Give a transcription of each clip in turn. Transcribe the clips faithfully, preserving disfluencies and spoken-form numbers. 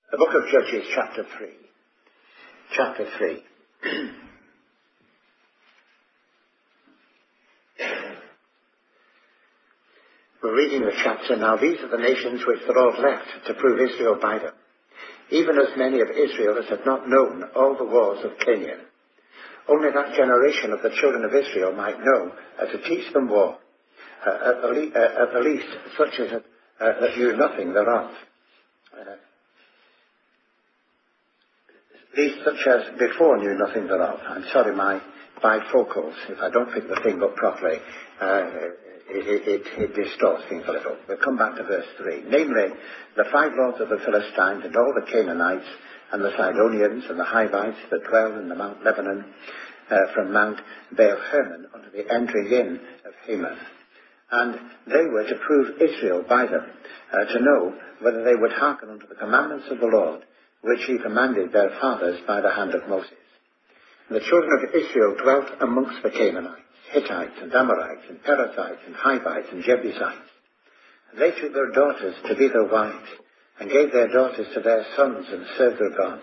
The book of Judges, chapter three. Chapter three. We're reading the chapter. Now these are the nations which the Lord left to prove Israel by them, even as many of Israel as had not known all the wars of Canaan. Only that generation of the children of Israel might know uh, to teach them war, uh, at, the le- uh, at the least such as uh, that knew nothing thereof. Uh, These such as before knew nothing thereof. I'm sorry, my bifocals, if I don't pick the thing up properly, uh, it, it, it distorts things a little. We'll come back to verse three. Namely, the five lords of the Philistines and all the Canaanites and the Sidonians and the Hivites that dwell in the Mount Lebanon, uh, from Mount Baal-Hermon unto the entering in of Hamath. And they were to prove Israel by them, uh, to know whether they would hearken unto the commandments of the Lord, which he commanded their fathers by the hand of Moses. And the children of Israel dwelt amongst the Canaanites, Hittites, and Amorites, and Perizzites, and Hivites, and Jebusites. And they took their daughters to be their wives, and gave their daughters to their sons, and served their gods.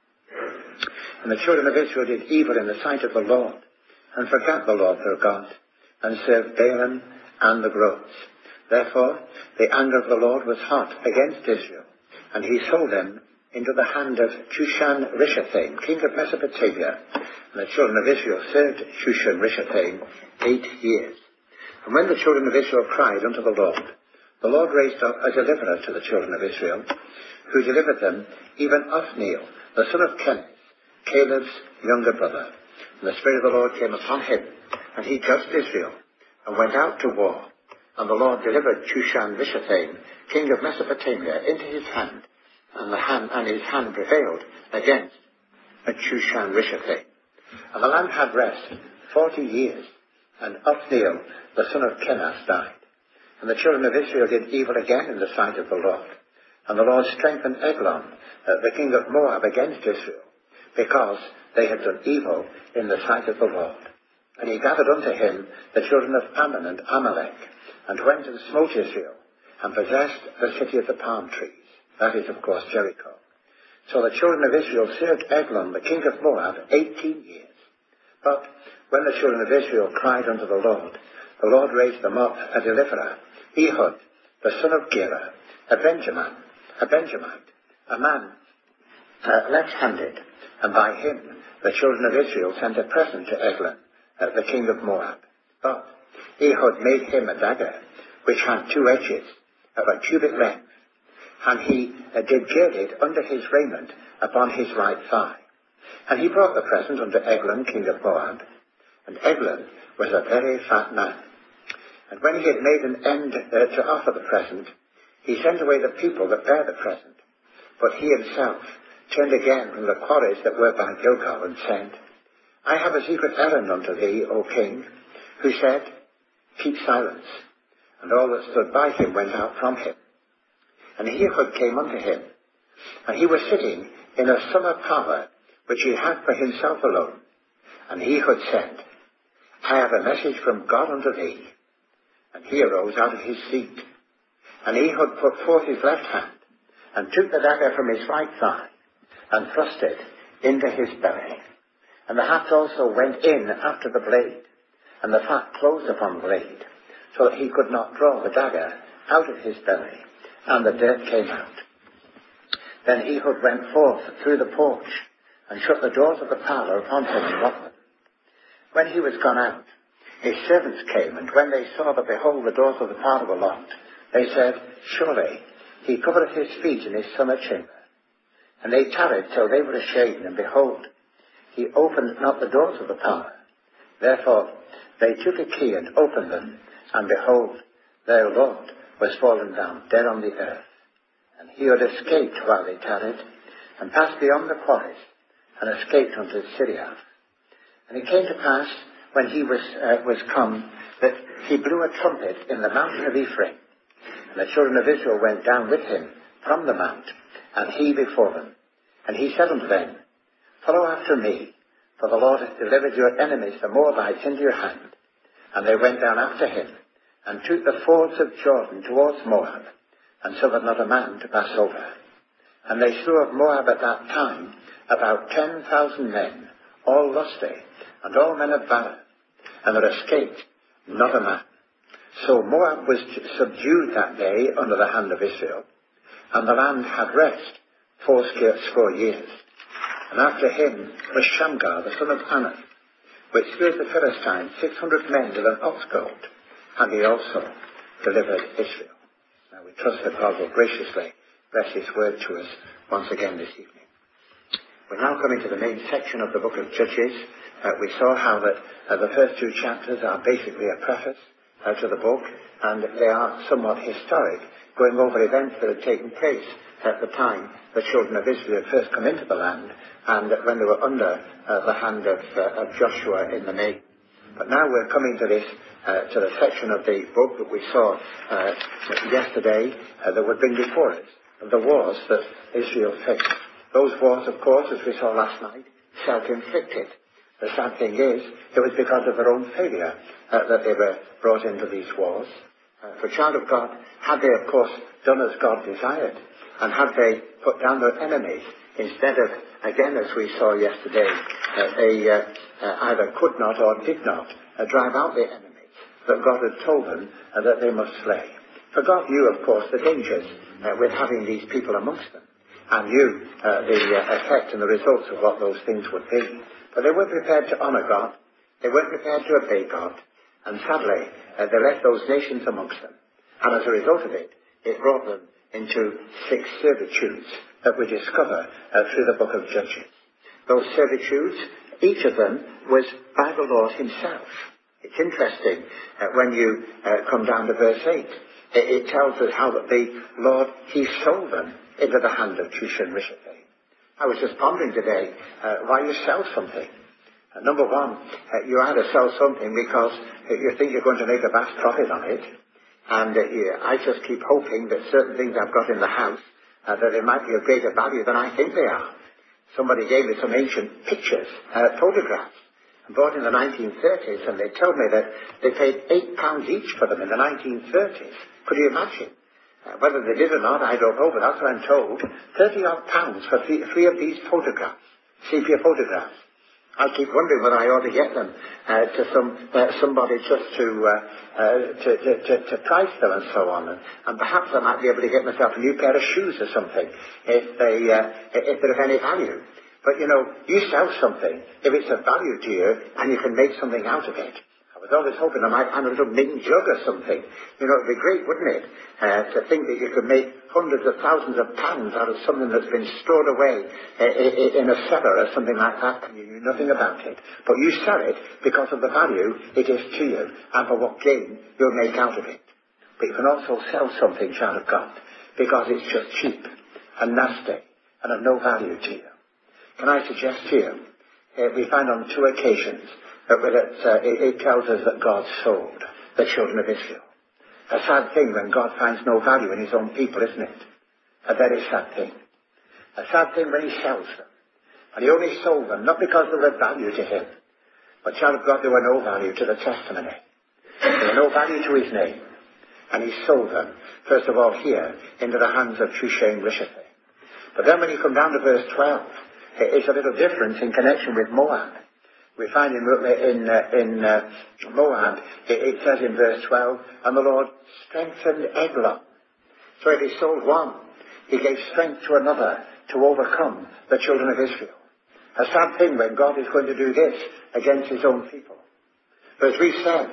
And the children of Israel did evil in the sight of the Lord, and forgat the Lord their God, and served Baalim and the groves. Therefore the anger of the Lord was hot against Israel, and he sold them into the hand of Chushan-Rishathaim, king of Mesopotamia. And the children of Israel served Chushan-Rishathaim eight years. And when the children of Israel cried unto the Lord, the Lord raised up a deliverer to the children of Israel, who delivered them, even Othniel, the son of Kenaz, Caleb's younger brother. And the Spirit of the Lord came upon him, and he judged Israel, and went out to war. And the Lord delivered Chushan-Rishathaim, king of Mesopotamia, into his hand, and the hand and his hand prevailed against Chushan-Rishathaim. And the land had rest forty years, and Othniel, the son of Kenaz, died. And the children of Israel did evil again in the sight of the Lord. And the Lord strengthened Eglon, uh, the king of Moab, against Israel, because they had done evil in the sight of the Lord. And he gathered unto him the children of Ammon and Amalek, and went and smote Israel, and possessed the city of the palm trees. That is, of course, Jericho. So the children of Israel served Eglon, the king of Moab, eighteen years. But when the children of Israel cried unto the Lord, the Lord raised them up a deliverer, Ehud, the son of Gera, a Benjamin, a Benjamite, a man uh, left-handed, and by him the children of Israel sent a present to Eglon, uh, the king of Moab. But Ehud made him a dagger, which had two edges, of a cubit length, and he uh, did gird it under his raiment upon his right thigh. And he brought the present unto Eglon, king of Moab, and Eglon was a very fat man. And when he had made an end uh, to offer the present, he sent away the people that bare the present. But he himself turned again from the quarries that were by Gilgal, and said, I have a secret errand unto thee, O king, who said, Keep silence. And all that stood by him went out from him. And Ehud came unto him, and he was sitting in a summer parlour, which he had for himself alone. And Ehud said, I have a message from God unto thee. And he arose out of his seat. And Ehud put forth his left hand, and took the dagger from his right thigh, and thrust it into his belly. And the haft also went in after the blade, and the fat closed upon the blade, so that he could not draw the dagger out of his belly, and the dirt came out. Then Ehud went forth through the porch, and shut the doors of the parlour upon him and locked them. When he was gone out, his servants came, and when they saw that, behold, the doors of the parlour were locked, they said, Surely he covereth his feet in his summer chamber. And they tarried till they were ashamed, and behold, he opened not the doors of the parlour. Therefore they took a key and opened them, and behold, their Lord was fallen down dead on the earth. And he had escaped while they tarried, and passed beyond the quarries, and escaped unto Syria. And it came to pass, when he was uh, was come, that he blew a trumpet in the mountain of Ephraim. And the children of Israel went down with him from the mount, and he before them. And he said unto them, Follow after me, for the Lord hath delivered your enemies, the Moabites, into your hand. And they went down after him, and took the fords of Jordan towards Moab, and suffered not a man to pass over. And they slew of Moab at that time about ten thousand men, all lusty, and all men of valour, and there escaped not a man. So Moab was subdued that day under the hand of Israel, and the land had rest fourscore years. And after him was Shamgar the son of Anath, which slew the Philistines six hundred men with an ox goad, and he also delivered Israel. Now we trust that God will graciously bless his word to us once again this evening. We're now coming to the main section of the book of Judges. Uh, we saw how that uh, the first two chapters are basically a preface uh, to the book, and they are somewhat historic, going over events that had taken place at the time the children of Israel had first come into the land, and when they were under uh, the hand of, uh, of Joshua in the main. But now we're coming to this, uh, to the section of the book that we saw uh, yesterday uh, that would bring before us the wars that Israel faced. Those wars, of course, as we saw last night, self-inflicted. The sad thing is, it was because of their own failure uh, that they were brought into these wars. Uh, for child of God, had they, of course, done as God desired, and had they put down their enemies, instead of, again, as we saw yesterday, uh, they uh, uh, either could not or did not uh, drive out the enemies that God had told them uh, that they must slay. For God knew, of course, the dangers uh, with having these people amongst them, and knew uh, the uh, effect and the results of what those things would be. But they weren't prepared to honour God. They weren't prepared to obey God. And sadly, uh, they left those nations amongst them. And as a result of it, it brought them into six servitudes that we discover uh, through the book of Judges. Those servitudes, each of them was by the Lord himself. It's interesting uh, when you uh, come down to verse eight. It, it tells us how that the Lord, he sold them into the hand of Chushan-Rishathaim. I was just pondering today uh, why you sell something. Uh, number one, uh, you either sell something because uh, you think you're going to make a vast profit on it, and uh, yeah, I just keep hoping that certain things I've got in the house, uh, that they might be of greater value than I think they are. Somebody gave me some ancient pictures, uh, photographs, bought in the nineteen thirties, and they told me that they paid eight pounds each for them in the nineteen thirties. Could you imagine? Uh, whether they did or not, I don't know, but that's what I'm told. thirty-odd pounds for three, three of these photographs, sepia photographs. I keep wondering whether I ought to get them uh, to some uh, somebody just to, uh, uh, to, to, to, to price them and so on. And, and perhaps I might be able to get myself a new pair of shoes or something if, they, uh, if they're of any value. But, you know, you sell something if it's of value to you and you can make something out of it. I was always hoping I might find a little Ming jug or something. You know, it'd be great, wouldn't it, uh, to think that you could make hundreds of thousands of pounds out of something that's been stored away uh, in a cellar or something like that, and you knew nothing about it. But you sell it because of the value it is to you and for what gain you'll make out of it. But you can also sell something, child of God, because it's just cheap and nasty and of no value to you. Can I suggest to you, uh, we find on two occasions that uh, it, it tells us that God sold the children of Israel. A sad thing when God finds no value in his own people, isn't it? A very sad thing. A sad thing when he sells them. And he only sold them, not because they were of value to him, but child of God, they were no value to the testimony. They were no value to his name. And he sold them, first of all here, into the hands of Chushan-Rishathaim. But then when you come down to verse twelve, it's a little different in connection with Moab. We find in, in, uh, in uh, Moab, it, it says in verse twelve, and the Lord strengthened Eglon. So if he sold one, he gave strength to another to overcome the children of Israel. A sad thing when God is going to do this against his own people. But as we said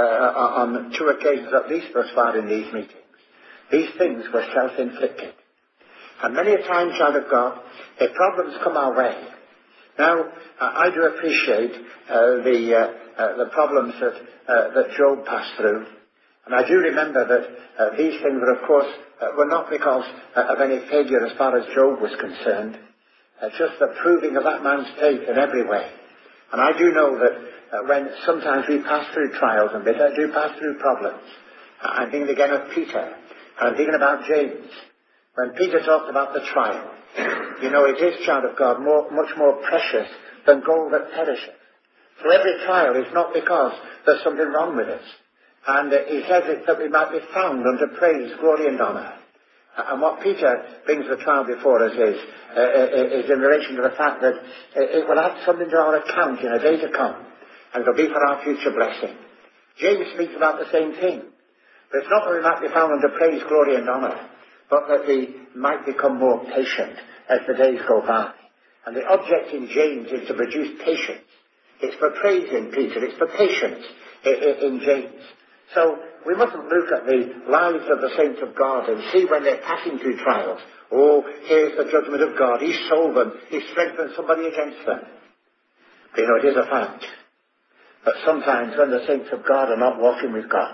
uh, on two occasions at least thus far in these meetings, these things were self-inflicted. And many a time, child of God, if problems come our way. Now, uh, I do appreciate uh, the uh, uh, the problems that uh, that Job passed through, and I do remember that uh, these things were, of course, uh, were not because uh, of any failure as far as Job was concerned. Uh, just the proving of that man's faith in every way. And I do know that uh, when sometimes we pass through trials and bits, I do pass through problems. I'm thinking again of Peter, and I'm thinking about James. When Peter talked about the trial, you know, it is, child of God, more, much more precious than gold that perisheth. So every trial is not because there's something wrong with us. And uh, he says it that we might be found unto praise, glory and honour. And what Peter brings the trial before us is, uh, is in relation to the fact that it will add something to our account in a day to come, and it'll be for our future blessing. James speaks about the same thing. But it's not that we might be found under praise, glory and honour, but that we might become more patient as the days go by. And the object in James is to produce patience. It's for praise in Peter, it's for patience in James. So we mustn't look at the lives of the saints of God and see when they're passing through trials, oh, here's the judgment of God, He's sold them, He's strengthened somebody against them. But you know, it is a fact. But sometimes when the saints of God are not walking with God,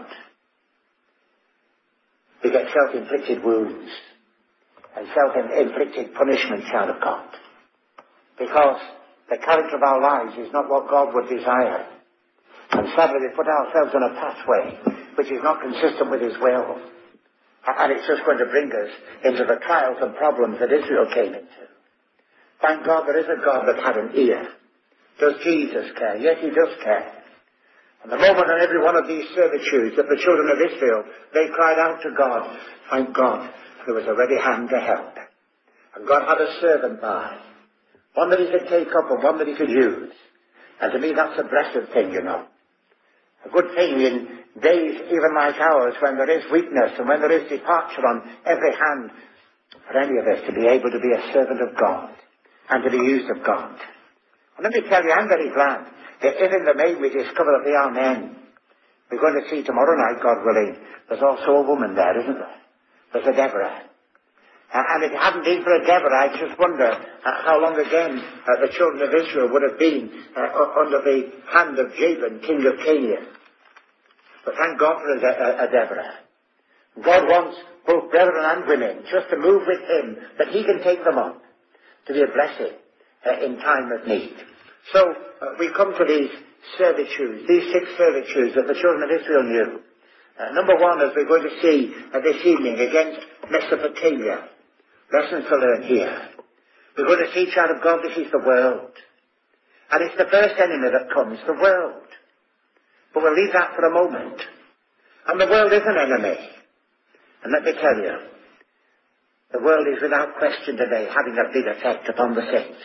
they get self-inflicted wounds and self-inflicted punishment, child of God. Because the character of our lives is not what God would desire. And sadly we put ourselves on a pathway which is not consistent with His will. And it's just going to bring us into the trials and problems that Israel came into. Thank God there is a God that had an ear. Does Jesus care? Yes, He does care. And the moment on every one of these servitudes that the children of Israel, they cried out to God, thank God, there was a ready hand to help. And God had a servant by. One that He could take up and one that He could use. And to me that's a blessed thing, you know. A good thing in days even like ours when there is weakness and when there is departure on every hand for any of us to be able to be a servant of God and to be used of God. And let me tell you, I'm very glad that if in the main we discover that they are men. We're going to see tomorrow night, God willing, there's also a woman there, isn't there? There's a Deborah. Uh, and if it hadn't been for a Deborah, I just wonder uh, how long again uh, the children of Israel would have been uh, under the hand of Jabin, king of Canaan. But thank God for a, a, a Deborah. God wants both brethren and women just to move with Him, that He can take them on to be a blessing uh, in time of need. So uh, we come to these servitudes, these six servitudes that the children of Israel knew. Uh, number one, as we're going to see uh, this evening, against Mesopotamia. Lessons to learn here. We're going to see, child of God, this is the world. And it's the first enemy that comes, the world. But we'll leave that for a moment. And the world is an enemy. And let me tell you, the world is without question today having a big effect upon the saints.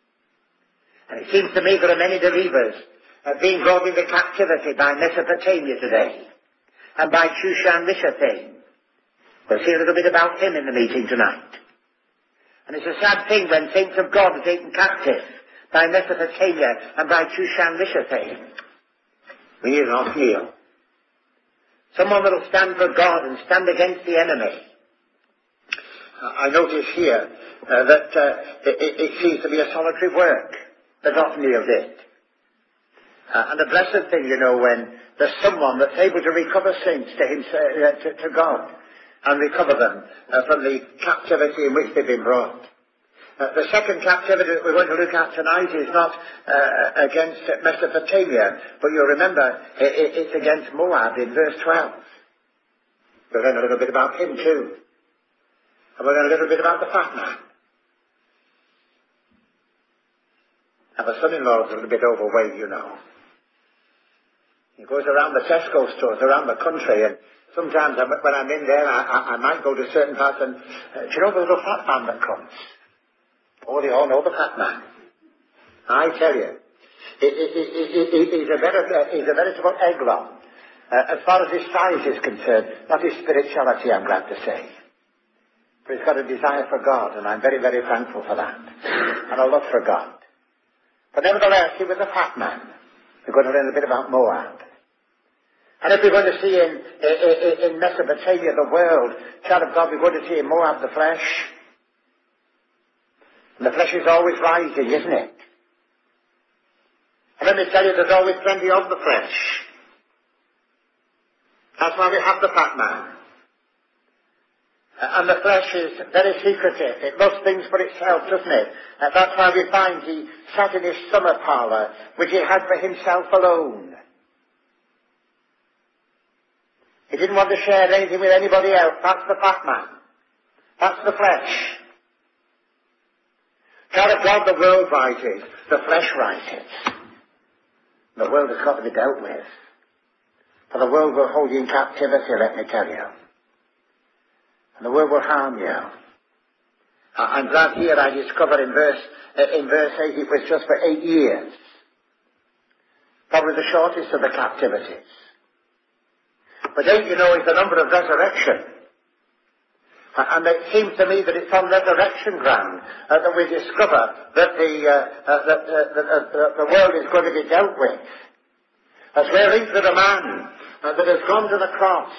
And it seems to me there are many believers uh, being brought into captivity by Mesopotamia today. And by Shushan-Rishathaim. We'll see a little bit about him in the meeting tonight. And it's a sad thing when saints of God are taken captive by Mesopotamia and by Shushan-Rishathaim. We need an Othniel. Someone that will stand for God and stand against the enemy. Uh, I notice here uh, that uh, it, it seems to be a solitary work that Othniel did. Uh, and a blessed thing, you know, when there's someone that's able to recover saints to, him, uh, to, to God and recover them uh, from the captivity in which they've been brought. Uh, the second captivity that we're going to look at tonight is not uh, against Mesopotamia, but you'll remember it, it, it's against Moab in verse twelve. We'll learn a little bit about him too. And we'll learn a little bit about the fat man. And the son-in-law is a little bit overweight, you know. He goes around the Tesco stores, around the country, and sometimes when I'm in there, I, I, I might go to certain parts and, uh, do you know the little fat man that comes? Oh, they all know the fat man. I tell you, he, he, he, he, he's, a veritable, he's a veritable eglon. Uh, as far as his size is concerned, not his spirituality, I'm glad to say. But he's got a desire for God, and I'm very, very thankful for that. And a love for God. But nevertheless, he was a fat man. We're going to learn a bit about Moab. And if we're going to see in, in, in Mesopotamia, the world, child of God, we're going to see in Moab the flesh. And the flesh is always rising, isn't it? And let me tell you, there's always plenty of the flesh. That's why we have the fat man. And the flesh is very secretive. It loves things for itself, doesn't it? And that's why we find he sat in his summer parlour, which he had for himself alone. He didn't want to share anything with anybody else. That's the fat man. That's the flesh. Child of God, the world rises. The flesh rises. The world has got to be dealt with. For the world will hold you in captivity, let me tell you. and the world will harm you. I'm glad here I discover in verse, uh, in verse eight it was just for eight years. Probably the shortest of the captivities. But eight, you know, is the number of resurrection. And it seems to me that it's on resurrection ground uh, that we discover that the, uh, uh, that, uh, that uh, the world is going to be dealt with. As we're into the man uh, that has gone to the cross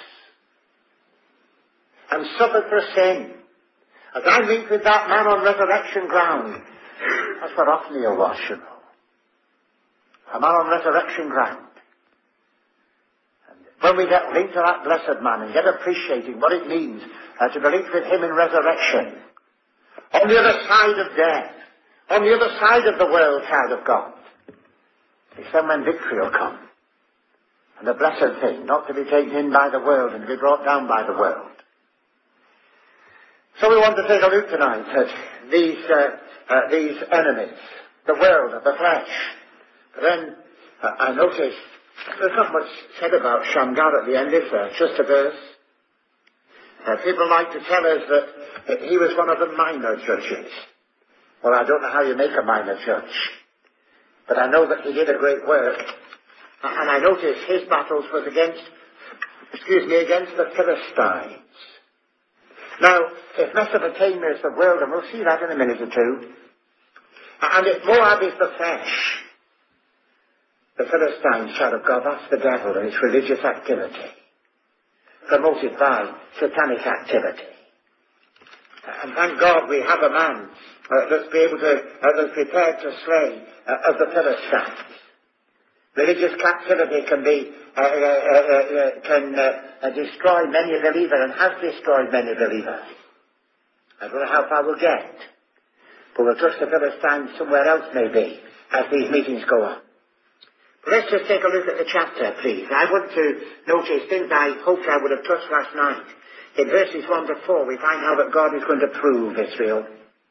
and suffered for sin. As I meet with that man on resurrection ground, that's what Othniel was, you know. A man on resurrection ground. And when we get linked to that blessed man and get appreciating what it means uh, to be linked with him in resurrection, on the other side of death, on the other side of the world, child of God, it's then when victory will come. And the blessed thing, not to be taken in by the world and to be brought down by the world. So we want to take a look tonight at these, uh, uh, these enemies, the world and the flesh. But then uh, I notice there's not much said about Shamgar at the end, is there? Just a verse. Uh, people like to tell us that he was one of the minor judges. Well, I don't know how you make a minor judge. But I know that he did a great work. And I notice his battles was against, excuse me, against the Philistines. Now, if Mesopotamia is the world, and we'll see that in a minute or two, and if Moab is the flesh, the Philistines, child of God, that's the devil and its religious activity, promoted by satanic activity. And thank God we have a man uh, that's be able to, uh, that's prepared to slay uh, of the Philistines. Religious captivity can be, uh, uh, uh, can uh, uh, destroy many a believer and has destroyed many believers. I don't know how far we'll get, but we'll touch the Philistines somewhere else maybe as these meetings go on. But let's just take a look at the chapter, please. I want to notice things I hoped I would have touched last night. In verses one to four, we find how that God is going to prove Israel.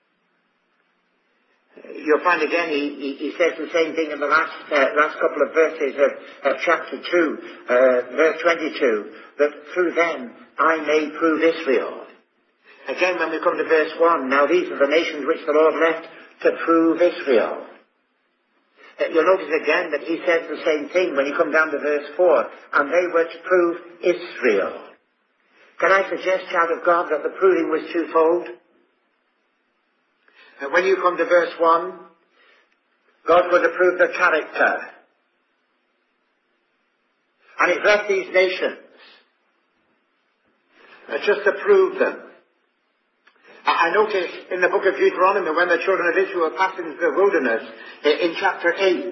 You'll find again he, he, he says the same thing in the last uh, last couple of verses of, of chapter two, uh, verse twenty-two, that through them I may prove Israel. Again, when we come to verse one, now these are the nations which the Lord left to prove Israel. Uh, you'll notice again that he says the same thing when you come down to verse four, and they were to prove Israel. Can I suggest, child of God, that the proving was twofold? And when you come to verse one, God's going to prove their character. And he's left these nations uh, just to prove them. I notice in the book of Deuteronomy, when the children of Israel passed into the wilderness, in chapter eight,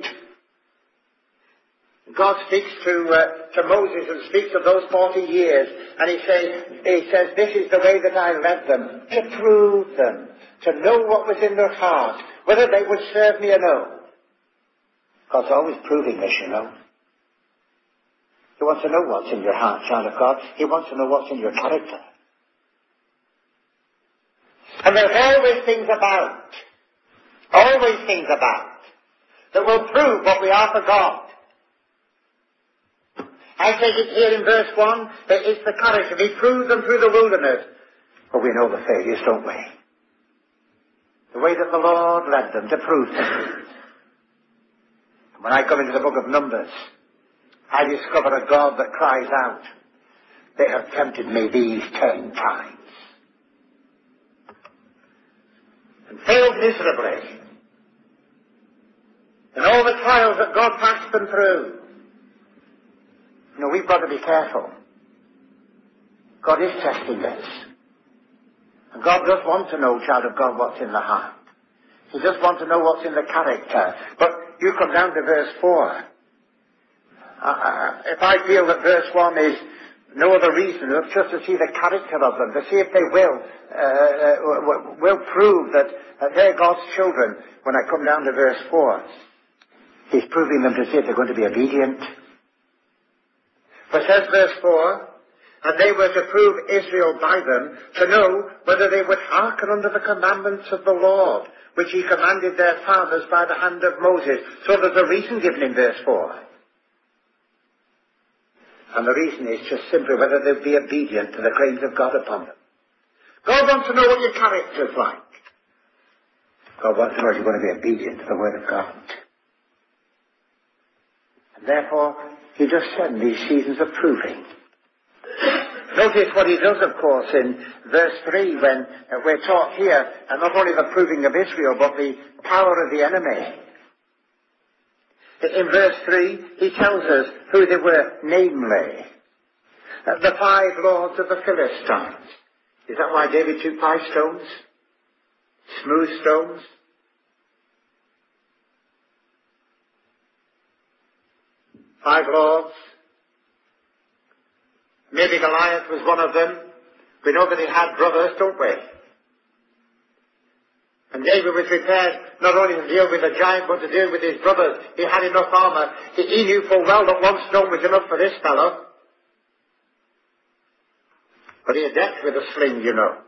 God speaks to uh, to Moses and speaks of those forty years, and he says, he says, this is the way that I led them, to prove them, to know what was in their heart, whether they would serve me or no. God's always proving this, you know. He wants to know what's in your heart, child of God. He wants to know what's in your character. And there's always things about, always things about, that will prove what we are for God. I take it here in verse one, that it's the character. He proved them through the wilderness. But we know the failures, don't we? The way that the Lord led them to prove them. And when I come into the book of Numbers, I discover a God that cries out, they have tempted me these ten times. And failed miserably. And all the trials that God passed them through. You know, we've got to be careful. God is testing us. And God does want to know, child of God, what's in the heart. He does want to know what's in the character. But you come down to verse four. Uh, if I feel that verse one is no other reason than just to see the character of them, to see if they will, uh, will prove that uh, they're God's children, when I come down to verse four, he's proving them to see if they're going to be obedient. For says verse four, and they were to prove Israel by them, to know whether they would hearken unto the commandments of the Lord, which he commanded their fathers by the hand of Moses. So there's a reason given in verse four. And the reason is just simply whether they'd be obedient to the claims of God upon them. God wants to know what your character's like. God wants to know if you're going to be obedient to the Word of God. And therefore, he just sends these seasons of proving. Notice what he does, of course, in verse three, when uh, we're taught here, and not only the proving of Israel, but the power of the enemy. In verse three, he tells us who they were, namely, uh, the five lords of the Philistines. Is that why David took five stones? Smooth stones? Five lords. Maybe Goliath was one of them. We know that he had brothers, don't we? And David was prepared not only to deal with the giant, but to deal with his brothers. He had enough armour. He, he knew full well that one stone was enough for this fellow. But he adept with a sling, you know.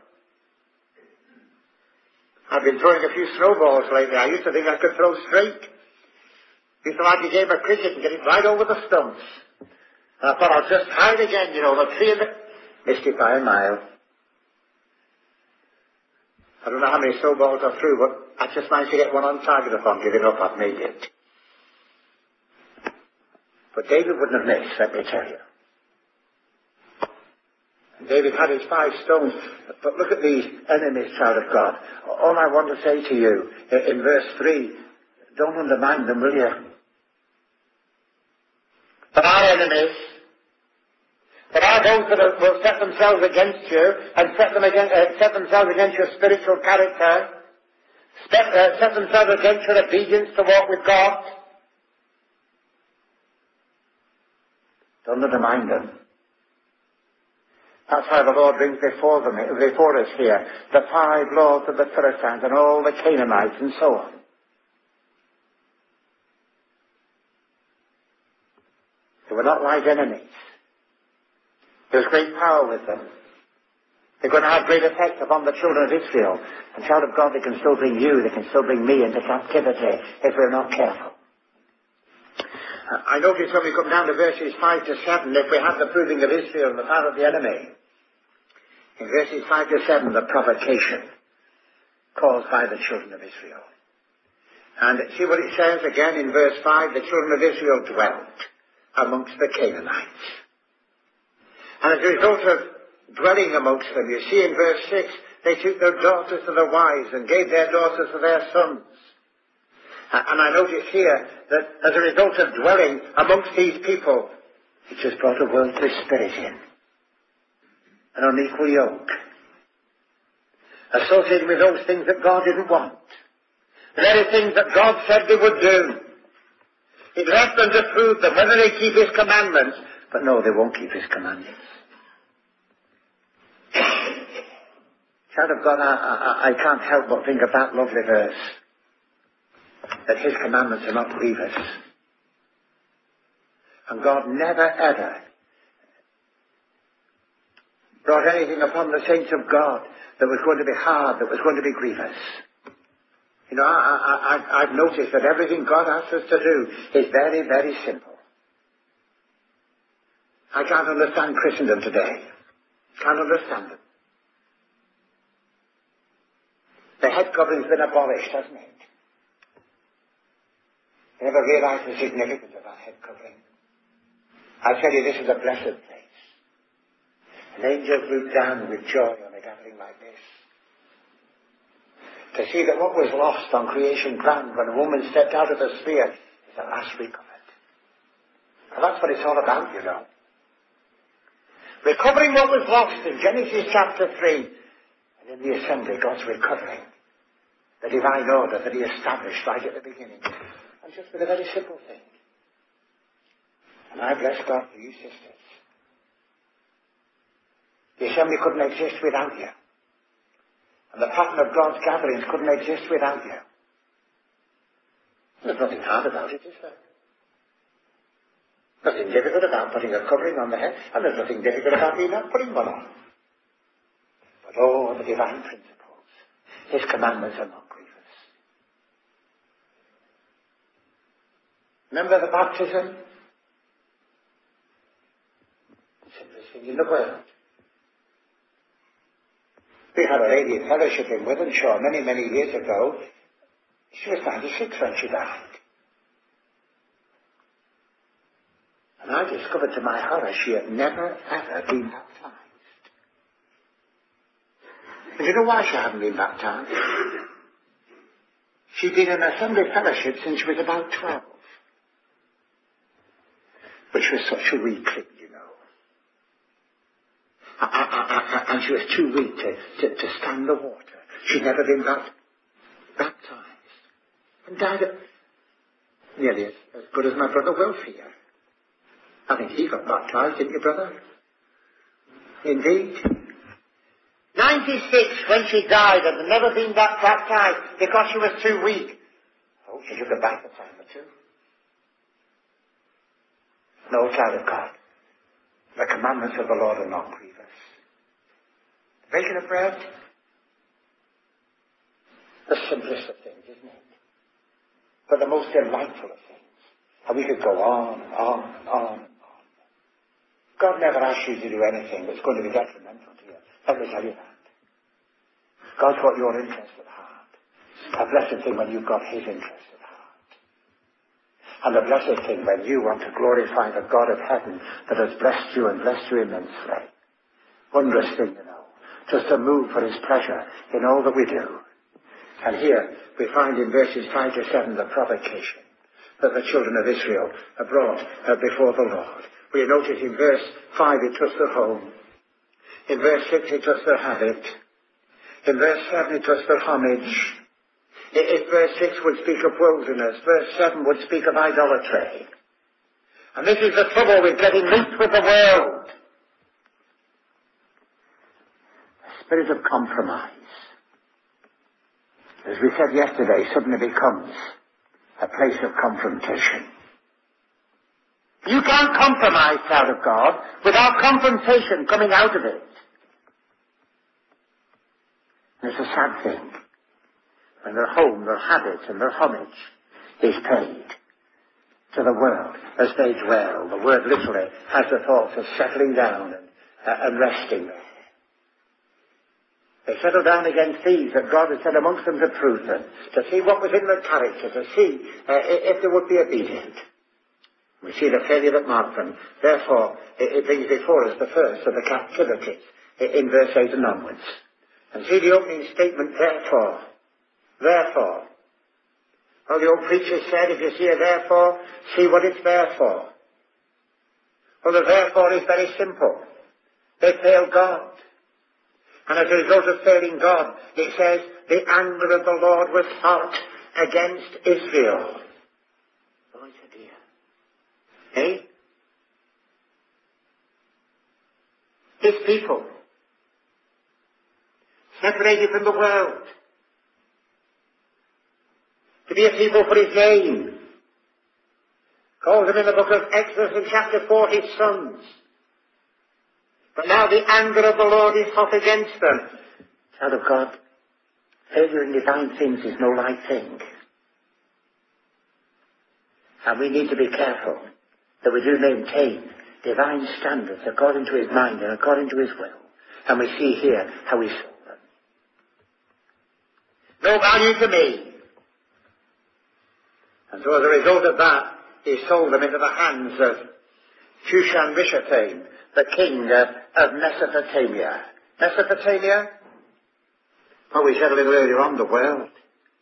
I've been throwing a few snowballs lately. I used to think I could throw straight. Used to like a game of cricket and get it right over the stumps. And I thought I'll just try it again, you know, the three and the... Missed it by a mile. I don't know how many snowballs I threw, but I just managed to get one on target upon giving up. I've made it. But David wouldn't have missed, let me tell you. David had his five stones, but look at these enemies, child of God. All I want to say to you in verse three, don't undermine them, will you? There are enemies. There are those that are, will set themselves against you and set, them against, uh, set themselves against your spiritual character, set, uh, set themselves against your obedience to walk with God. Don't undermine them. That's why the Lord brings before them, before us here, the five lords of the Philistines and all the Canaanites and so on. They were not light enemies. There was great power with them. They're going to have great effect upon the children of Israel. And child of God, they can still bring you, they can still bring me into captivity if we're not careful. I notice when we come down to verses five to seven, if we have the proving of Israel and the power of the enemy, in verses five to seven, the provocation caused by the children of Israel. And see what it says again in verse five, the children of Israel dwelt amongst the Canaanites. And as a result of dwelling amongst them, you see in verse six, they took their daughters to their wives and gave their daughters to their sons. And I notice here that as a result of dwelling amongst these people, it just brought a worldly spirit in. An unequal yoke. Associated with those things that God didn't want. The very things that God said they would do. It left them to prove them, whether they keep His commandments. But no, they won't keep His commandments. Child of God, I, I, I can't help but think of that lovely verse. That His commandments are not grievous. And God never ever brought anything upon the saints of God that was going to be hard, that was going to be grievous. You know, I, I, I, I've noticed that everything God asks us to do is very, very simple. I can't understand Christendom today. Can't understand it. The head covering's been abolished, hasn't it? You never realize the significance of our head covering. I tell you, this is a blessed place. And angels look down with joy on a gathering like this. To see that what was lost on creation ground when a woman stepped out of the sphere is at last recovered. And that's what it's all about, you know. Recovering what was lost in Genesis chapter three. And in the assembly, God's recovering the divine order that He established right at the beginning. And just with a very simple thing. And I bless God for you sisters. The assembly couldn't exist without you. And the pattern of God's gatherings couldn't exist without you. There's nothing hard about it, is there? Nothing difficult about putting a covering on the head, and there's nothing difficult about me not putting one on. But oh, the divine principles. His commandments are not grievous. Remember the baptism? Simplest thing in the world. We had a lady in fellowship in Wythenshawe many, many years ago. She was ninety-six when she died. And I discovered to my horror she had never, ever been baptized. And you know why she hadn't been baptized? She'd been in a Sunday fellowship since she was about twelve. But she was such a weakling, you know. I, I, I, and she was too weak to, to, to stand the water. She'd never been bapt- baptized. And died at nearly as, as good as my brother Wilfie. I think he got baptized, didn't you, brother? Indeed. ninety-six when she died and had never been baptized because she was too weak. Oh, she should have baptized her too. No, child of God. The commandments of the Lord are not grievous. The breaking of bread, the simplest of things, isn't it? But the most delightful of things. And we could go on and on and on and on. God never asks you to do anything that's going to be detrimental to you. Let me tell you that. God's got your interest at heart. A blessed thing when you've got his interest at heart. And a blessed thing when you want to glorify the God of heaven that has blessed you and blessed you immensely. Wondrous thing, you know. Just to move for his pleasure in all that we do. And here we find in verses five to seven the provocation that the children of Israel are brought uh, before the Lord. We notice in verse five it was their home. In verse six it was their habit. In verse seven it was their homage. If verse six would speak of wilderness, verse seven would speak of idolatry. And this is the trouble with getting linked with the world. A spirit of compromise, as we said yesterday, suddenly becomes a place of confrontation. You can't compromise, child of God, without confrontation coming out of it. And it's a sad thing when their home, their habit, and their homage is paid to the world as they dwell. The word literally has the thoughts of settling down and, uh, and resting there. They settled down against these that God had set amongst them to prove them, to see what was in their character, to see uh, if they would be obedient. We see the failure that marked them. Therefore, it, it brings before us the first of the captivities in verse eight and onwards. And see the opening statement, therefore. Therefore. Well, the old preacher said, if you see a therefore, see what it's there for. Well, the therefore is very simple. They failed God. And as a result of failing God, it says, the anger of the Lord was hot against Israel. Oh, it's a dear. Eh? His people. Separated from the world. To be a people for his name. Calls them in the book of Exodus in chapter four his sons. But now the anger of the Lord is hot against them. Child of God, failure in divine things is no light thing. And we need to be careful that we do maintain divine standards according to his mind and according to his will. And we see here how he sold them. No value to me. And so as a result of that, he sold them into the hands of Shushan-Rishathaim, the king of, of Mesopotamia. Mesopotamia? Well, we said a little earlier on, the world.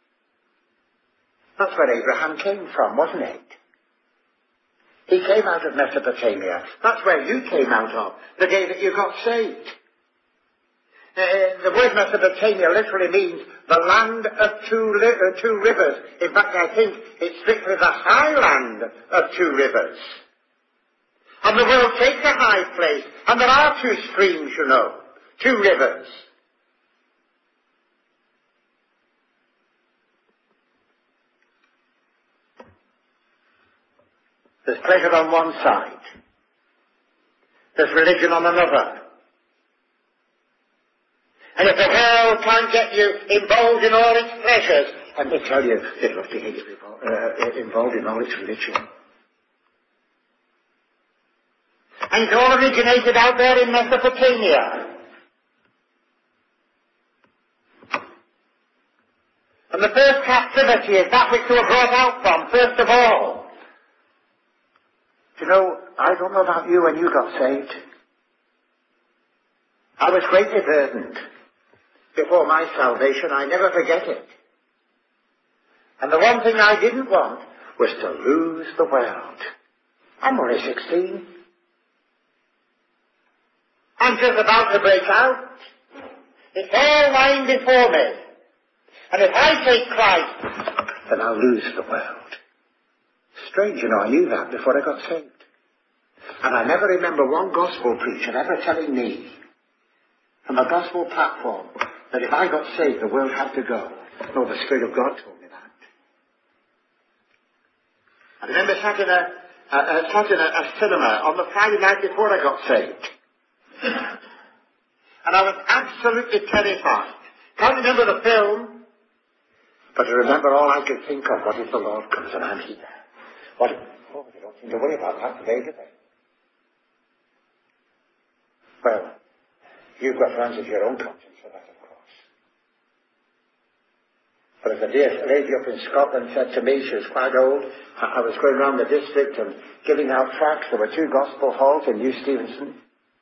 That's where Abraham came from, wasn't it? He came out of Mesopotamia. That's where you came out of, the day that you got saved. Uh, the word Mesopotamia literally means the land of two, li- uh, two rivers. In fact, I think it's strictly the highland of two rivers. And the world takes a high place, and there are two streams, you know, two rivers. There's pleasure on one side. There's religion on another. And if the world can't get you involved in all its pleasures, let me tell you, they'd love to get you uh, involved in all its religion. And it all originated out there in Mesopotamia. And the first captivity is that which you were brought out from, first of all. Do you know, I don't know about you when you got saved. I was greatly burdened before my salvation. I never forget it. And the one thing I didn't want was to lose the world. I'm only sixteen. I'm just about to break out. It's all lying before me. And if I take Christ, then I'll lose the world. Strange, you know, I knew that before I got saved. And I never remember one gospel preacher ever telling me from a gospel platform that if I got saved, the world had to go. No, the Spirit of God told me that. I remember sat in a, uh, uh, sat in a, a cinema on the Friday night before I got saved. And I was absolutely terrified. Can't remember the film, but I remember all I could think of. What if the Lord comes and I'm here? What if, oh, they don't seem to worry about that today, do they? Well, you've got to answer to your own conscience for that, of course. But as a dear lady up in Scotland said to me, she was quite old, I was going around the district and giving out tracts. There were two gospel halls in New Stevenson.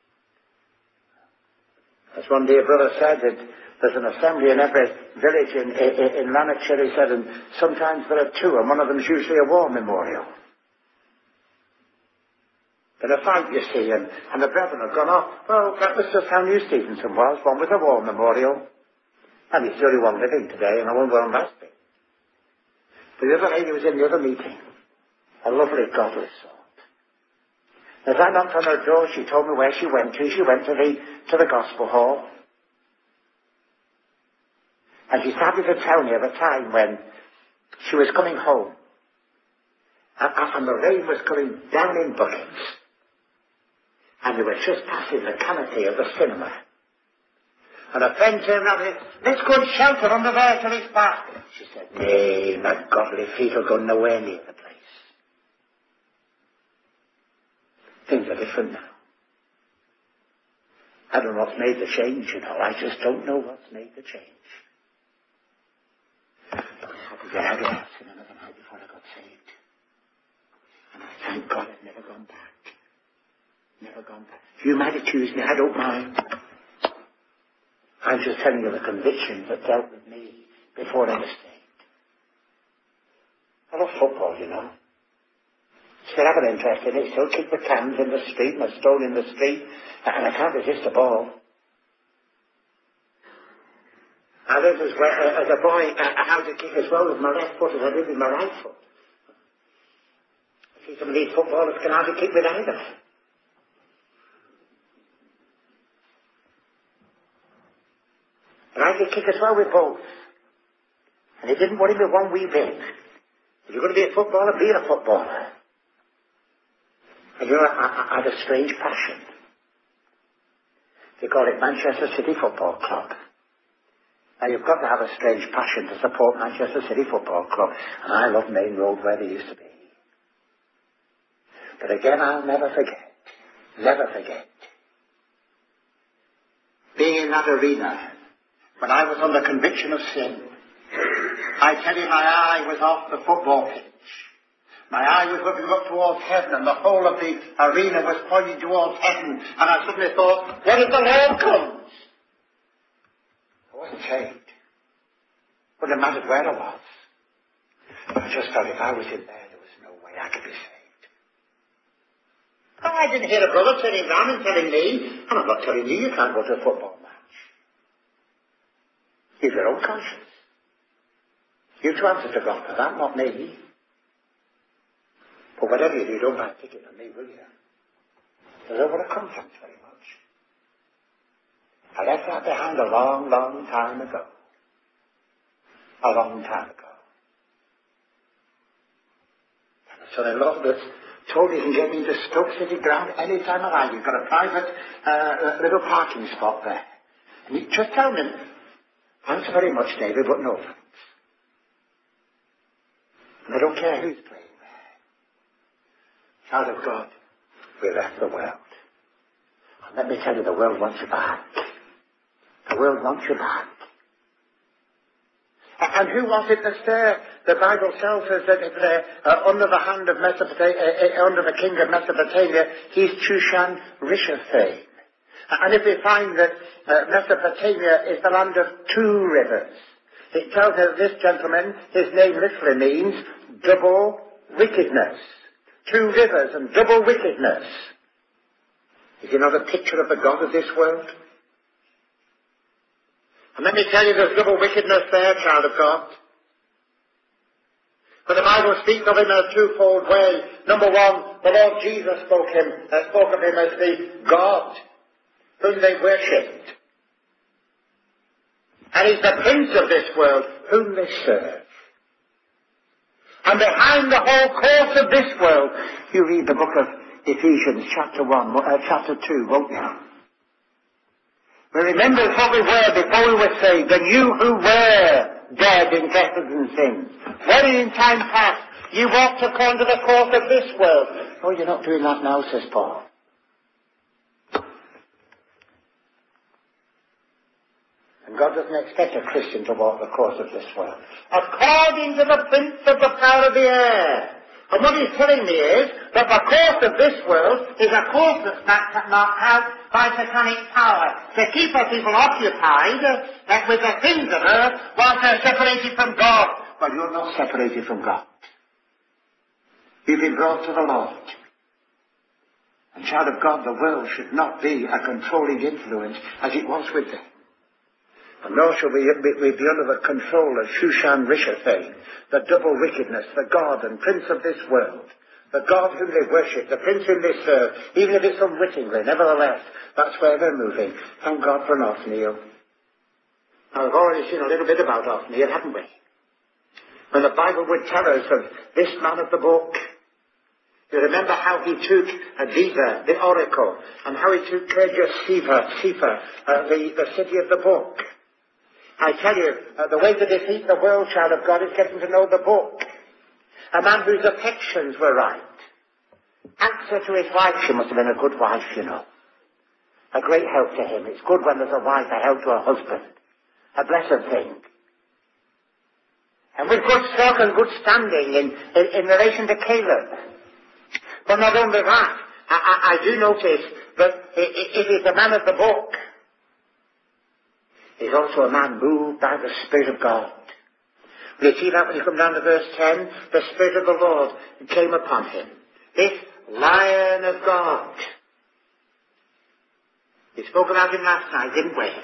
As one dear brother said, that there's an assembly in every village in, in, in Lanarkshire, he said, and sometimes there are two, and one of them is usually a war memorial. In a fight, you see, and, and the brethren have gone off. Well, that was just how New Stevenson was. One was a war memorial, and he's the only one living today, and I won't well must be. But the other lady was in the other meeting, a lovely, godly soul. As I knocked on her door, she told me where she went to. She went to the to the gospel hall. And she started to tell me of a time when she was coming home. And, and the rain was coming down in buckets. And they were just passing the canopy of the cinema. And a friend turned around and said, let's go and shelter under there till it's back. She said, nay, my godly feet will go nowhere near the place. Things are different now. I don't know what's made the change, you know. I just don't know what's made the change. But I had to get out of that cinema the night before I got saved. And I thank God I've never gone back. Never gone back. You might accuse me, I don't mind. I'm just telling you the conviction that dealt with me before I was saved. I love football, you know. Still have an interest in it. Still kick the cans in the street and a stone in the street. And I can't resist a ball. I learned as, well, uh, as a boy uh, how to kick as well with my left foot as I did with my right foot. I see some of these footballers can hardly kick with either. And I could kick as well with both. And it didn't worry me one wee bit. If you're going to be a footballer, be a footballer. And you know, I, I had a strange passion. They call it Manchester City Football Club. Now you've got to have a strange passion to support Manchester City Football Club. And I love Main Road where they used to be. But again, I'll never forget. Never forget. Being in that arena, when I was under conviction of sin, I tell you, my eye was off the football pitch. My eye was looking up towards heaven, and the whole of the arena was pointing towards heaven, and I suddenly thought, what if the Lord comes? I wasn't saved. Wouldn't have mattered where I was. I just felt if I was in there, there was no way I could be saved. Oh, I didn't hear a brother turning round and telling me, and I'm not telling you, you can't go to a football match. You've your own conscience. You've to answer to God for that, not me. But whatever you do, don't buy a ticket on me, will you? I don't want to come thanks very much. I left that behind a long, long time ago. A long time ago. And my son-in-law was told he can get me into Stoke City Ground any time I like. He's got a private uh, little parking spot there. And he just tell me, thanks very much, David, but no thanks. And I don't care who's playing. Child of God, we left the world. And let me tell you, the world wants you back. The world wants you back. And who was it that's there? The Bible tells us that if they're uh, under the hand of Mesopotamia, uh, uh, under the king of Mesopotamia, he's Shushan Rishathaim. And if we find that uh, Mesopotamia is the land of two rivers, it tells us this gentleman, his name literally means double wickedness. Two rivers and double wickedness. Is he not a picture of the God of this world? And let me tell you, there's double wickedness there, child of God. But the Bible speaks of him in a twofold way. Number one, the Lord Jesus spoke him, uh, spoke of him as the God whom they worshipped. And he's the prince of this world whom they serve. And behind the whole course of this world, you read the book of Ephesians chapter one, uh, chapter two, won't you? We remember what we were before we were saved, and you who were dead in trespasses and sins, whether in time past you walked according to the course of this world. Oh, you're not doing that now, says Paul. And God doesn't expect a Christian to walk the course of this world. According to the prince of the power of the air. And what he's telling me is that the course of this world is a course that's marked out by satanic power to keep our people occupied uh, with the things of earth whilst they're separated from God. Well, you're not separated from God. You've been brought to the Lord. And child of God, the world should not be a controlling influence as it was with them. And nor shall we, we be under the control of Shushan Rishathaim, the double wickedness, the God and prince of this world, the God whom they worship, the prince whom they serve, even if it's unwittingly. Nevertheless, that's where they're moving. Thank God for an Othniel. Now, we've already seen a little bit about Othniel, haven't we? When the Bible would tell us of this man of the book, you remember how he took Adiza, the oracle, and how he took Sifa, Sifa, uh, the, the city of the book. I tell you, uh, the way to defeat the world, child of God, is getting to know the book. A man whose affections were right. Answer to his wife, she must have been a good wife, you know. A great help to him. It's good when there's a wife, a help to a husband. A blessed thing. And with good stock and good standing in, in, in relation to Caleb. But not only that, I, I, I do notice that it is a man of the book. He's also a man moved by the Spirit of God. Will you see that when you come down to verse ten? The Spirit of the Lord came upon him. This Lion of God. We spoke about him last night, didn't we?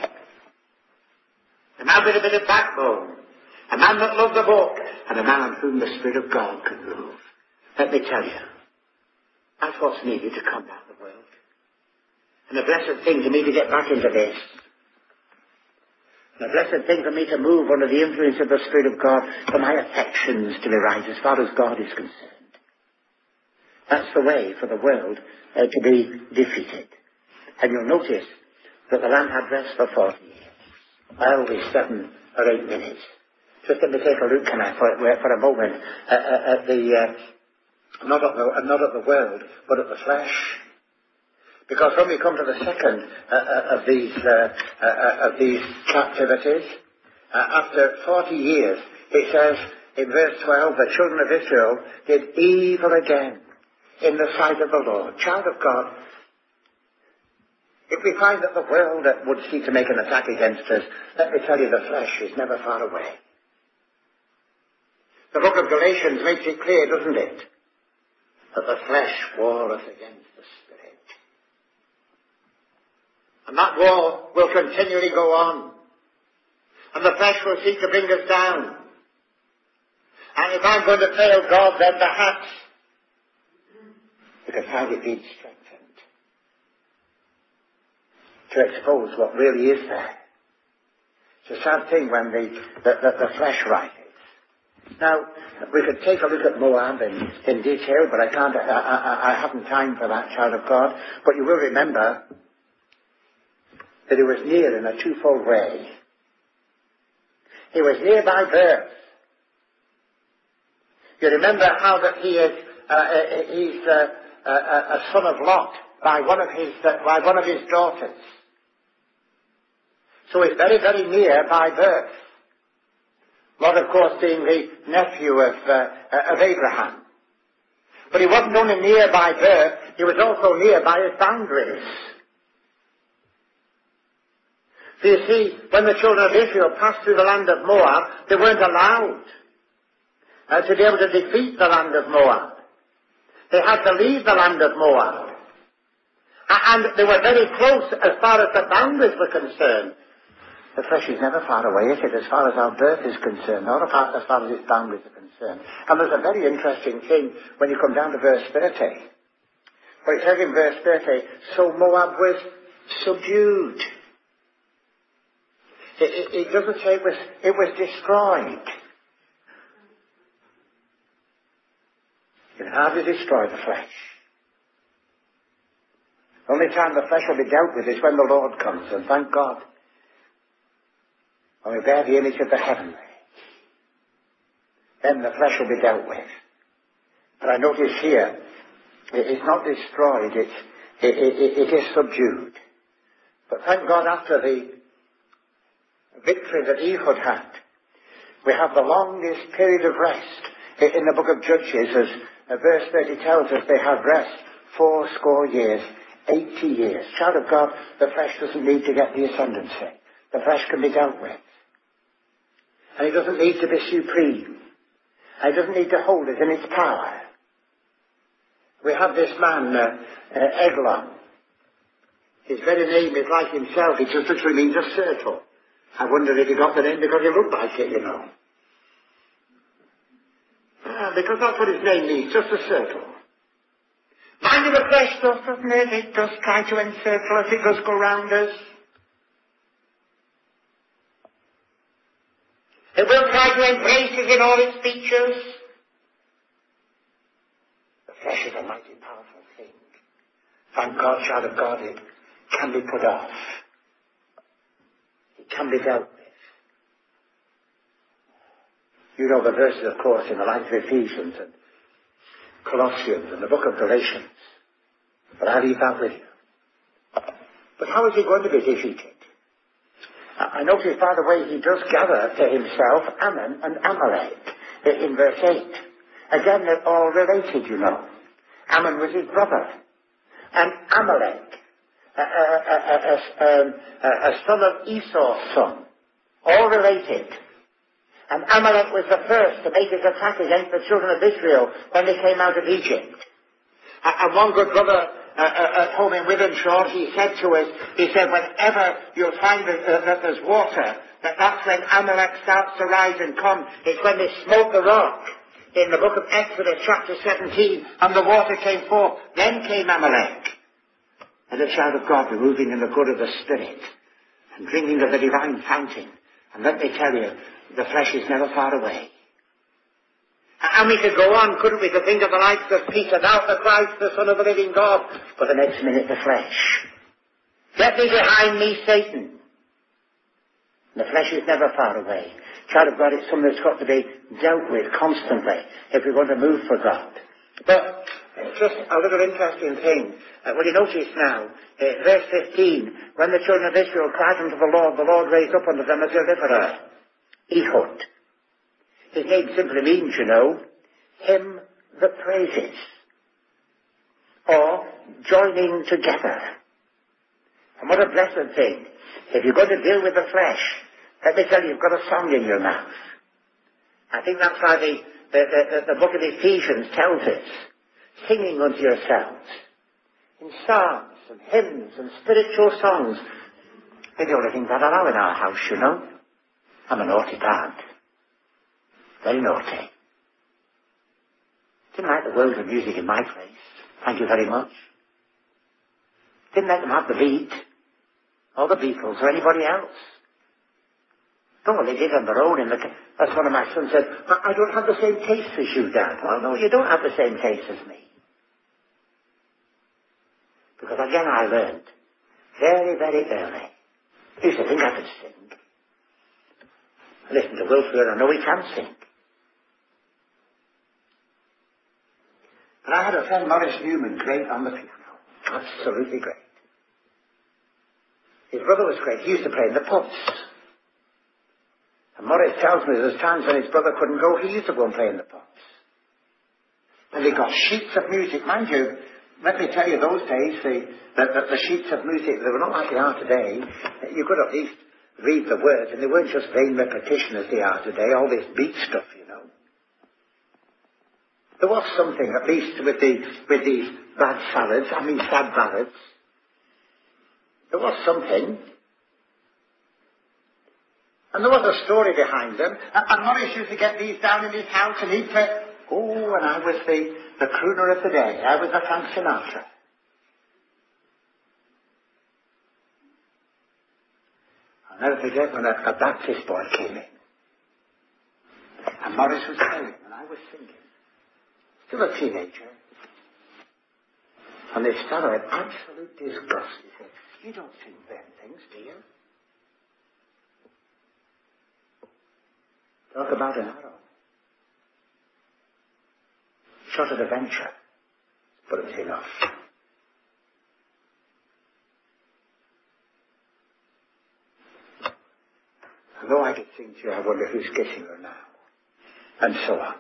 A man with a bit of backbone. A man that loved the book. And a man on whom the Spirit of God could move. Let me tell you. That's what's needed to combat the world. And a blessed thing for me to get back into this. And a blessed thing for me to move under the influence of the Spirit of God, for my affections to be right as far as God is concerned. That's the way for the world uh, to be defeated. And you'll notice that the land had rest for forty years. Well, we seven or eight minutes. Just let me take a look, can I, for, for a moment, uh, uh, at the... Uh, Not at, the, not at the world, but at the flesh. Because when we come to the second uh, uh, of these uh, uh, of these captivities, uh, after forty years, it says in verse twelve, the children of Israel did evil again in the sight of the Lord. Child of God, if we find that the world would seek to make an attack against us, let me tell you, the flesh is never far away. The book of Galatians makes it clear, doesn't it? That the flesh warreth against the Spirit. And that war will continually go on. And the flesh will seek to bring us down. And if I'm going to fail God, then perhaps we can find it being strengthened. To expose what really is there. It's a sad thing when the, the, the, the flesh rises. Now, we could take a look at Moab in, in detail, but I can't, I, I, I haven't time for that, child of God. But you will remember that he was near in a twofold way. He was near by birth. You remember how that he is, uh, he's uh, a, a son of Lot by one of his, uh, by one of his daughters. So he's very, very near by birth. Lot, of course, being the nephew of, uh, of Abraham. But he wasn't only near by birth, he was also near by his boundaries. So you see, when the children of Israel passed through the land of Moab, they weren't allowed uh, to be able to defeat the land of Moab. They had to leave the land of Moab. And they were very close as far as the boundaries were concerned. The flesh is never far away, is it, as far as our birth is concerned, or as far as its boundaries are concerned. And there's a very interesting thing when you come down to verse thirty. Where it says in verse thirty, so Moab was subdued. It, it, it doesn't say it was, it was destroyed. You can hardly destroy the flesh. The only time the flesh will be dealt with is when the Lord comes, and thank God. When we bear the image of the heavenly, then the flesh will be dealt with. But I notice here, it's not destroyed, it's, it, it, it is subdued. But thank God after the victory that Ehud had, we have the longest period of rest. In the book of Judges, as verse thirty tells us, they had rest four score years, eighty years. Child of God, the flesh doesn't need to get the ascendancy. The flesh can be dealt with. And it doesn't need to be supreme. And it doesn't need to hold it in its power. We have this man, uh, uh, Eglon. His very name is like himself. It just literally means a circle. I wonder if he got the name because he looked like it, you know. Ah, because that's what his name means, just a circle. Mind you, the flesh does, doesn't it? It does try to encircle us. It does go round us. It will try to embrace us in all its features. The flesh is a mighty powerful thing. Thank God, child of God, it can be put off. It can be dealt with. You know the verses, of course, in the likes of Ephesians and Colossians and the book of Galatians. But I'll leave that with you. But how is he going to be defeated? I notice, by the way, he does gather to himself Ammon and Amalek in verse eight. Again, they're all related, you know. Ammon was his brother. And Amalek, a, a, a, a, a, a son of Esau's son. All related. And Amalek was the first to make his attack against the children of Israel when they came out of Egypt. And one good brother Uh, uh, at home in Withenshaw, he said to us, he said, whenever you'll find that, uh, that there's water, that that's when Amalek starts to rise and come. It's when they smote the rock in the book of Exodus chapter seventeen, and the water came forth. Then came Amalek. And a child of God, moving in the good of the Spirit, and drinking of the divine fountain. And let me tell you, the flesh is never far away. And we could go on, couldn't we, to think of the likes of Peter, thou the Christ, the Son of the living God, but the next minute the flesh. Get thee behind me, Satan. The flesh is never far away. Child of God, it's something that's got to be dealt with constantly if we're going to move for God. But just a little interesting thing. Uh, well, you notice now, uh, verse fifteen, when the children of Israel cried unto the Lord, the Lord raised up unto them a deliverer, Ehud. His name simply means, you know, him that praises. Or joining together. And what a blessed thing. If you're going to deal with the flesh, let me tell you, you've got a song in your mouth. I think that's why the, the, the, the book of Ephesians tells us, singing unto yourselves, in psalms and hymns and spiritual songs. They're the only things that allow in our house, you know. I'm a naughty dad. Very naughty. Didn't like the world of music in my place. Thank you very much. Didn't let them have the beat, or the Beatles, or anybody else. No, well, they did on their own. In the, as one of my sons said, I, I don't have the same taste as you, Dad. Well, no, you don't have the same taste as me. Because again I learned, very, very early, I used to think I could sing. I listened to Wilfred, I know he can sing. But I had a friend, Morris Newman, great on the piano. Absolutely great. His brother was great. He used to play in the pubs. And Morris tells me there's times when his brother couldn't go, he used to go and play in the pubs. And they got sheets of music. Mind you, let me tell you, those days, the, the, the, the sheets of music, they were not like they are today. You could at least read the words, and they weren't just vain repetition as they are today, all this beat stuff, you know. There was something, at least with, the, with these bad salads, I mean sad ballads. There was something. And there was a story behind them. And, and Morris used to get these down in his house, and he'd play, oh, and I was the, the crooner of the day. I was the Frank Sinatra. I'll never forget when a, a Baptist boy came in. And Morris was playing, and I was singing. Still a teenager. And they started absolute disgust. He said, you don't sing them things, do you? Talk about an arrow. Shot at a venture. But it was enough. And though I could sing to you, I wonder who's kissing her now. And so on.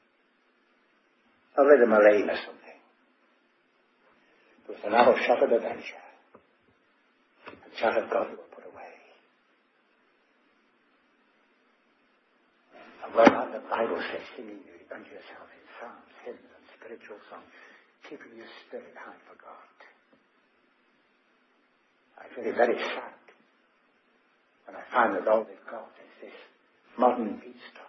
I read a Moraine or something. It was an arrow shot at a venture. And shot at God who were put away. And well, the Bible says, singing you unto yourself in psalms, hymns, and spiritual songs, keeping your spirit high for God. I feel very sad when I find that all they've got is this modern beat stuff.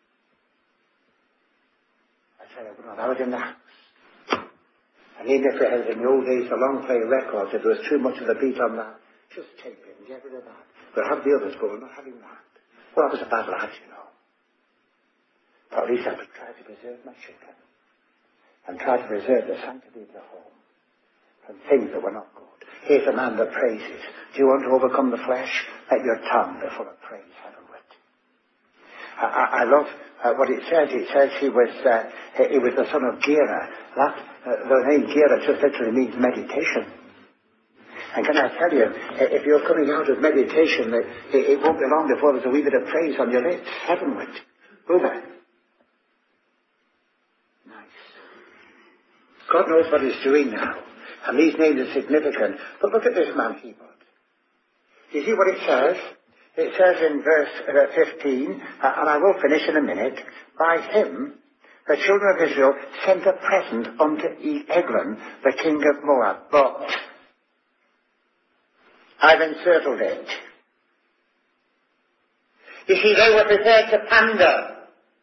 I tell you, when I was in the house, and even if we had in the old days the long play records, if there was too much of the beat on that, just tape it and get rid of that. We'll have the others, but we're not having that. Well, I was a bad lad, you know. But at least I would try to preserve my children. And try to preserve the sanctity of the home from things that were not good. Here's a man that praises. Do you want to overcome the flesh? Let your tongue be full of praise heavenward. I, I, I love uh, what it says. It says he was uh, he was the son of Gera. That uh, the name Gera just literally means meditation. And can I tell you, if you're coming out of meditation, it, it won't be long before there's a wee bit of praise on your lips heavenward. Will there? Nice. God knows what he's doing now. And these names are significant. But look at this man, Hebron. You see what it says? It says in verse uh, fifteen, uh, and I will finish in a minute, by him the children of Israel sent a present unto Eglon, the king of Moab. But I've encircled it. You see, they were prepared to pander.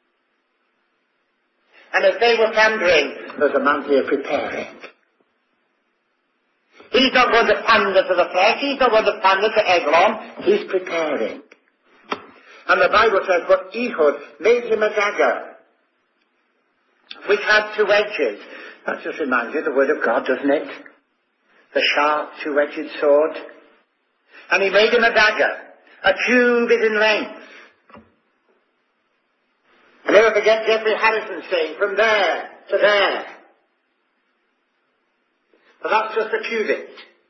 And if they were pandering, there's a man here preparing. He's not going to pander to the flesh. He's not going to pander to Eglon. He's preparing. And the Bible says, but Ehud made him a dagger, which had two edges. That just reminds you of the word of God, doesn't it? The sharp, two-edged sword. And he made him a dagger, a cubit in length. And never forget Jeffrey Harrison saying, from there to there. But that's just a cubit.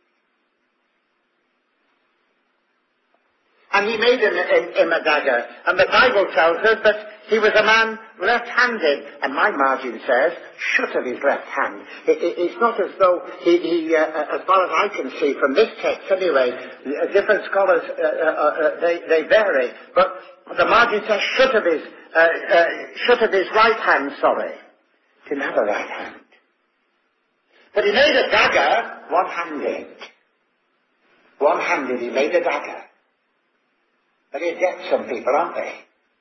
And he made him, him, him a dagger. And the Bible tells us that he was a man left-handed. And my margin says, shut of his left hand. It, it, it's not as though he, he uh, as far as I can see from this text anyway, uh, different scholars, uh, uh, uh, they, they vary. But the margin says, shut of his, uh, uh, shut of his right hand, sorry. Didn't have a right hand. But he made a dagger one-handed. One-handed, he made a dagger. But he'd get some people, aren't they?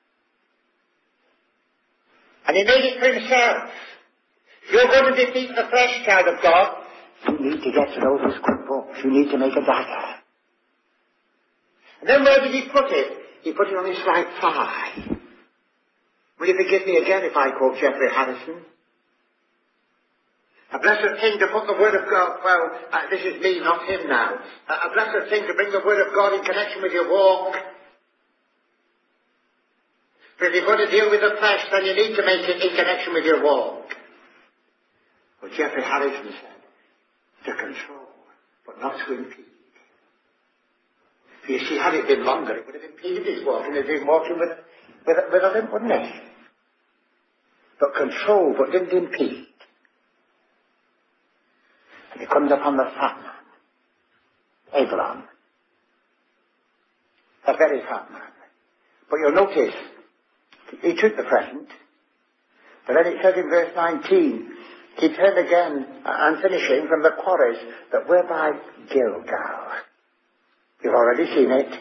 And he made it for himself. If you're going to defeat the flesh, child of God, you need to get to know this good book. You need to make a dagger. And then where did he put it? He put it on his right thigh. Will you forgive me again if I quote Jeffrey Harrison? A blessed thing to put the Word of God, well, uh, this is me, not him now. Uh, a blessed thing to bring the Word of God in connection with your walk. But if you're going to deal with the flesh, then you need to make it in connection with your walk. Well, Jeffrey Harrison said, to control, but not to impede. You see, had it been longer, it would have impeded his walking. He'd been walking with, with, with a limp, wouldn't it? But controlled, but didn't impede. And he comes upon the fat man, Abraham. A very fat man. But you'll notice, he took the present. But then it says in verse nineteen, he turned again and finishing from the quarries that were by Gilgal. You've already seen it.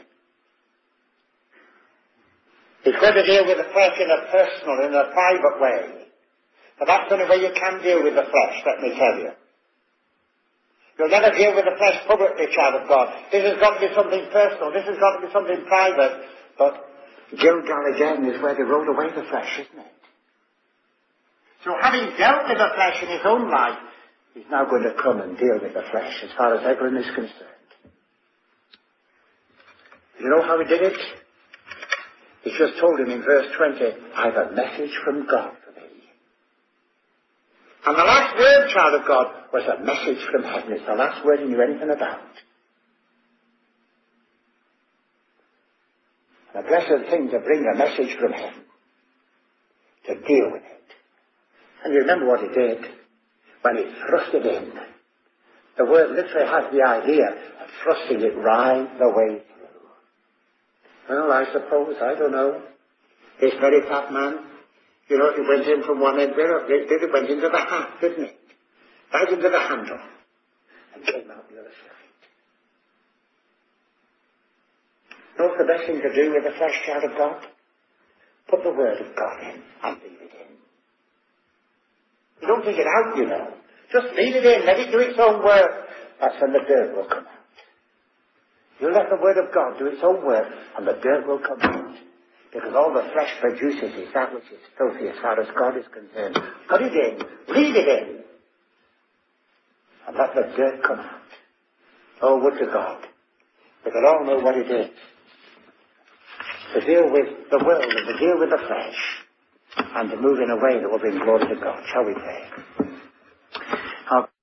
He's going to deal with the flesh in a personal, in a private way. But that's the only way you can deal with the flesh, let me tell you. You'll never deal with the flesh publicly, child of God. This has got to be something personal. This has got to be something private. But Gilgal again is where they rolled away the flesh, isn't it? So having dealt with the flesh in his own life, he's now going to come and deal with the flesh as far as Eglon is concerned. You know how he did it? He just told him in verse twenty, I have a message from God for thee. And the last word, child of God, was a message from heaven. It's the last word he knew anything about. A blessed thing to bring a message from heaven. To deal with it. And you remember what he did? When he thrust it in. The word literally has the idea of thrusting it right the way through. Well, I suppose, I don't know. This very fat man, you know, he went in from one end, it went into the hat, didn't it? Right into the handle. And came out the other side. You know what's the best thing to do with the flesh, child of God? Put the word of God in and leave it in. You don't take it out, you know. Just leave it in, let it do its own work. That's when the dirt will come out. You let the word of God do its own work, and the dirt will come out. Because all the flesh produces is that which is filthy as far as God is concerned. Put it in, leave it in, and let the dirt come out. Oh, would to God, we could all know what it is to deal with the world and to deal with the flesh, and to move in a way that will bring glory to God. Shall we pray?